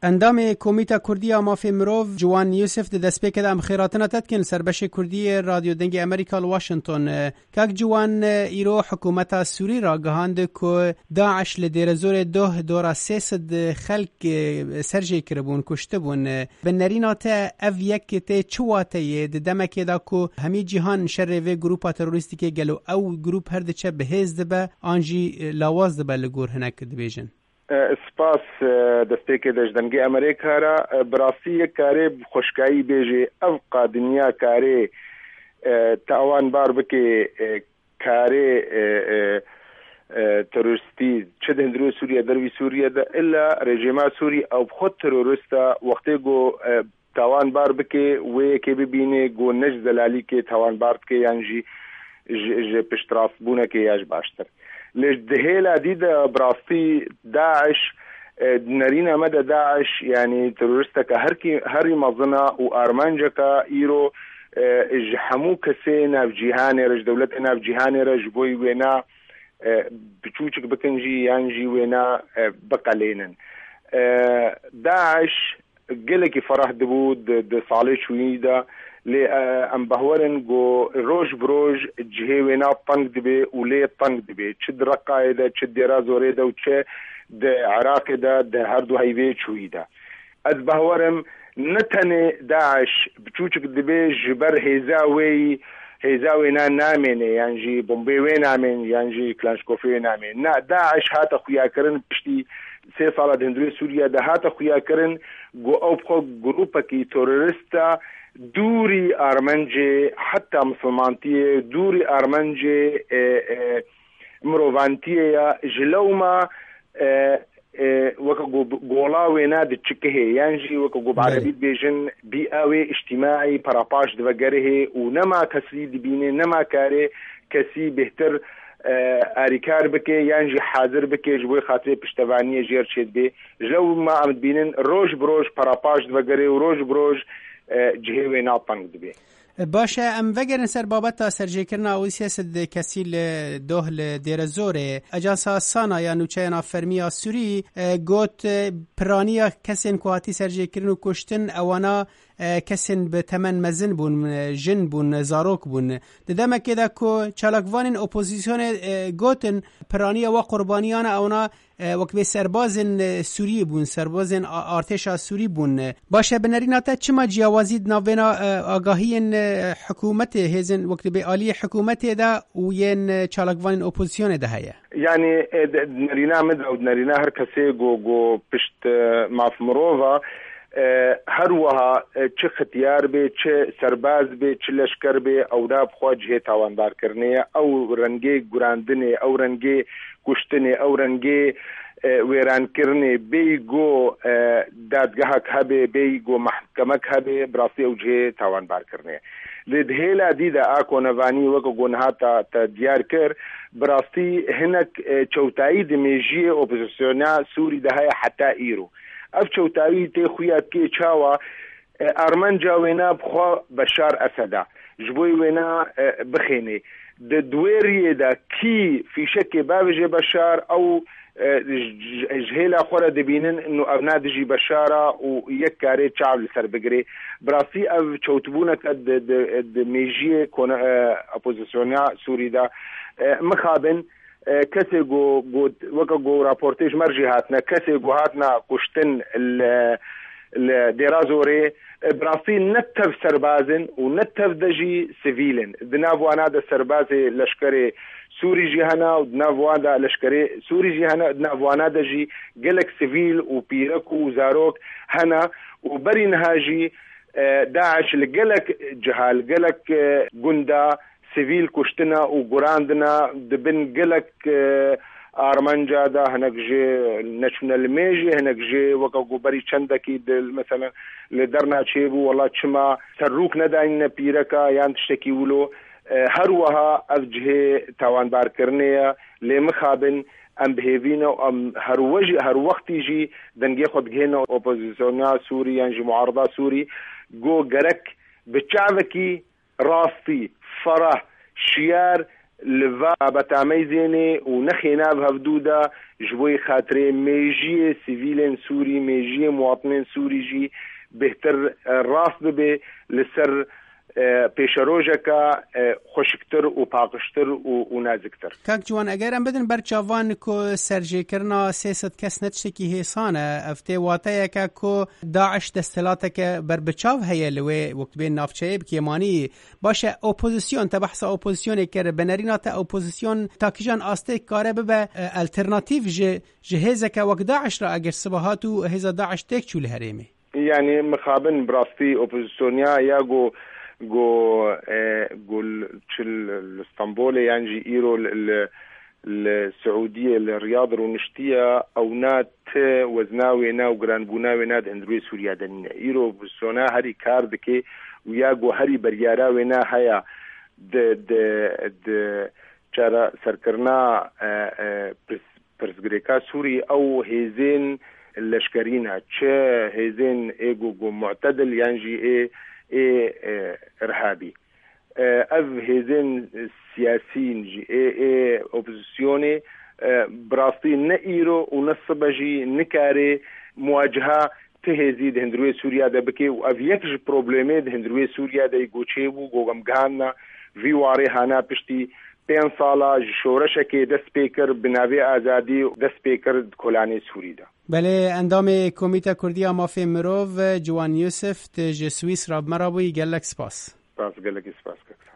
اندام کمیته کردی مافی مروف جوان یوسف د دسپیک د مخیراتنا تدکن سربش کردی رادیو دنگ امریکا واشنطن که جوان ایرو حکومت سوری را گهاند که داعش لدیر زور دورا 300 خلق سرجی کربون کشته بون بنرینات اف یک ته چواته د دمکه دا کو همی جهان شر و گروپ تروریستی که گلو او گروپ هر دچه بهز دبه آنجی لاواز دبه لگور هنک دبیجن سپاس دستێکێ دەژدەنگی ئەمریکارە بڕاستی یەک کارێ خۆشکایی بێژێ ئەو قادنیا کارێ تاوانبار بکێ کارێ تروریستی چه دهندرو سوریە دەروی سووریەدا ئللا ڕێژێما سووری ئەو خۆت تروریستە وەختێ گۆ تاوانبار بکێ وەیەکێ ببینێ گۆ نەش زەلالیکێ تاوانبار بکێ یانژی پشتراف بوونەکە یاش باشتر ليش دهيلا ديدا براستي داعش نرينا مدى داعش يعني تروریستك هري مظنة وارمانجكا ايرو جحمو كسينا في جيهاني رج دولتنا في جيهاني رج بوي وينا بچوچك بكنجي يانجي وينا بقالينن داعش قلقي فرح دبود د صالح شويدا لی ام بهورن گو روش بروج جهوینا طنق دبی ولی طنق دبی چه درقای ده چه درازوری ده و چه ده عراق ده هر دو هیوی چوی ده از بهورم نتنه داعش بچوچک دبی جبر هیزاوی نامینه یعنی بومبیوی نامین یعنی کلانشکوفی نامین نه داعش هاتا خویا کرن پشتی 3 سال دهندروی سوریا ده هاتا خویا کرن گو او بخو گروپا کی تروریستا دوری ارمنجی حتی مسلمانتیه دوری ارمنجی مروانتیه جلوما وکا گولاوینا ده چکه یعنی وکا گو بعربی بیجن بیاوی اجتماعی پراپاش دوگره و نما کسی دبینه نما کاره کسی بهتر آریکار بکه یعنی حاضر بکه جبوی خاطر پشتوانی جیر چید بی جلو ما عمد بینن روش بروش پراپاش دوگره و روش بروش جهوی ناپنگ دبی باشه ام وگرن سر بابت سرجی کرنا او سیاست کسی دوه لدیر زوره اجانسا سانا یا نوچه فرمیا سوری گوت پرانیا کسین کواتی سرجی کرن و کشتن اوانا کسین به تمن مزن بون جن بون زاروک بون ددمه که دا که چالاکوان اپوزیسیون گوتن پرانیا و قربانیان اونا وقت به سربازن سوری بون سربازن ارتش سوری بون باشه بنریناتا چما جیاوازید ناوینا آگاهی حکومت هزن وقت به عالی حکومت دا و ین چالاکوان اپوزیسیون ده هیا یعنی نرینا مدرود نرینا هر کسی گو پشت مافمروفا هر وها چه ختیار به چه سرباز به چه لشکر به او دا بخوا جهه تاواندار کرنه او رنگی گراندنه او رنگی کشتنه او رنگی ویران کرنه بیگو دادگاهک هبه بیگو محکمک هبه براسی او جهه تاواندار کرنه لدهیلا دیده آکو نوانی وکو گنها تا دیار کر براستی هنک چوتایی دمیجی اپوزیسیونا سوری ده های حتی ایرو اف چوتایی تی خویات که چاوا ارمنجا وینا بخوا بشار اسدا جبوی وینا بخینه د دویری دا کی فیشک بابجه بشار او جهیل خوره دبینن انو ابنا دجی بشاره و یک کاری چاو لسر بگری براسی او چوتبونه که د میجی اپوزیسیونیا سوری دا مخابن کسی گو راپورتیج مرجی هاتنا کسی گو هاتنا کشتن دیرازوری براستی نتف سربازن و نتف دجی سیویلن دنابوانا دا سرباز لشکر سوری جهانا و دنابوانا لشکر سوری جهانا دنابوانا دجی گلک سیویل و پیرک و زاروک هنا و برین هاجی داعش لگلک جهال گلک گندا سیویل کشتنا و گراندنا دبن گلک آرمانجا دا هنک جی نشنل میجی هنک جی وکا گوبری چندکی دل مثلا لدرنا چیبو والله چما سروک نداین پیرکا یان تشتکی ولو هر وها افجه تاوان بار کرنه لمخابن ام بهیوینا ام هر وقتی جی دنگی خود گهنا اپوزیسیونا سوری یعنی معارضه سوری گو گرک بچاوکی راستی فرح شیار لوا بتعمي زيني ونخينا بهفدودا جوي خاطري ميجي سيفيلين سوري ميجي مواطنين سوري جي بهتر راس ببي لسر پیشروجکا خوشکتر و پاکشتر و نازکتر. کاک جوان اگر ام بدن برچاوان کو سرجی کرنا 300 کس نتشکی هیسانه افته واته که کو داعش دستلاته که بر بچاو هی لوی وقت بین نافچه بکیمانی باشه اپوزیسیون تا بحث اپوزیسیون که بنرینا تا اپوزیسیون تا کیجان آسته کاره به الترناتیو جهزه که وقت داعش را اگر صباحاتو هزا داعش تک چول هریمه يعني مخابن براستي اوبوزيسيونيا ياغو الاسطنبولي يعني ايرو السعوديه الرياض ونشتيه او نات وزناوي نا وغرانبوناوي نا هندروي سوريا دنيا ايرو بسونا هري كاردكي وياغو هري برياراوي نا هيا د چرا سرکرنا پرسگریکا سوري او هيزين اللشكرينها تشا هيزين ايجو معتدل ينجي ارهابي اف هيزين سياسيين جي اوبوزيسيوني براستي نايرو ونصبجي نكاري مواجهه تهزيد هندروي سوريا ده بكي واف يكج بروبليمي هندروي سوريا ده يغوچيبو غوغمغانا في واري هانا بشتي 5 سالا شورشکی دست پیکر بناوی آزادی دست پیکر کلانی سوری ده. بله اندام کمیته کردی مافی مروف جوان یوسف تج سوئیس راب مرابوی گلک سپاس. سپاس گلک سپاس.